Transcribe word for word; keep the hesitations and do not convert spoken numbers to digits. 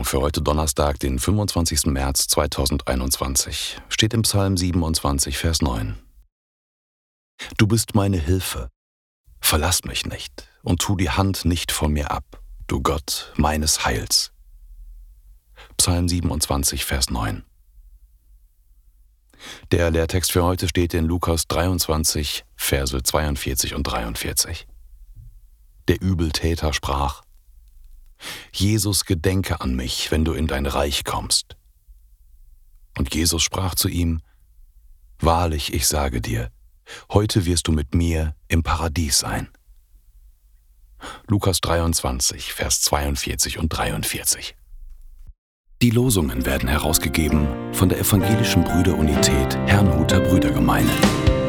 für heute Donnerstag, den fünfundzwanzigsten März zweitausendeinundzwanzig, steht im Psalm siebenundzwanzig, Vers neun. Du bist meine Hilfe. Verlass mich nicht und tu die Hand nicht von mir ab, du Gott meines Heils. Psalm siebenundzwanzig, Vers neun. Der Lehrtext für heute steht in Lukas dreiundzwanzig, Verse zweiundvierzig und dreiundvierzig. Der Übeltäter sprach: Jesus, gedenke an mich, wenn du in dein Reich kommst. Und Jesus sprach zu ihm: Wahrlich, ich sage dir, heute wirst du mit mir im Paradies sein. Lukas dreiundzwanzig, Vers zweiundvierzig und dreiundvierzig. Die Losungen werden herausgegeben von der Evangelischen Brüderunität Herrnhuter Brüdergemeine.